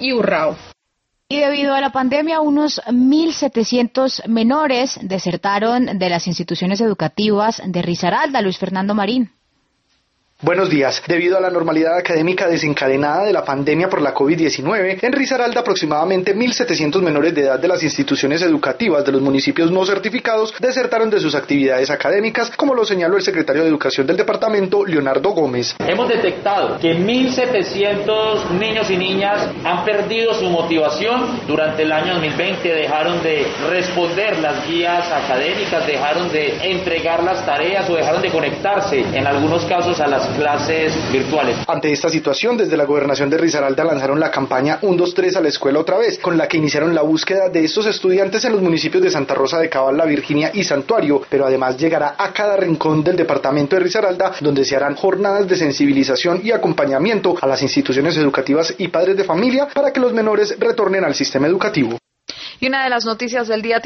y Urrao. Y debido a la pandemia, unos 1.700 menores desertaron de las instituciones educativas de Risaralda. Luis Fernando Marín. Buenos días. Debido a la normalidad académica desencadenada de la pandemia por la COVID-19, en Risaralda aproximadamente 1.700 menores de edad de las instituciones educativas de los municipios no certificados desertaron de sus actividades académicas, como lo señaló el secretario de Educación del departamento, Leonardo Gómez. Hemos detectado que 1.700 niños y niñas han perdido su motivación durante el año 2020, dejaron de responder las guías académicas, dejaron de entregar las tareas o dejaron de conectarse, en algunos casos, a las clases virtuales. Ante esta situación, desde la gobernación de Risaralda lanzaron la campaña 1, 2, 3 a la escuela otra vez, con la que iniciaron la búsqueda de estos estudiantes en los municipios de Santa Rosa de Cabal, La Virginia y Santuario, pero además llegará a cada rincón del departamento de Risaralda, donde se harán jornadas de sensibilización y acompañamiento a las instituciones educativas y padres de familia para que los menores retornen al sistema educativo. Y una de las noticias del día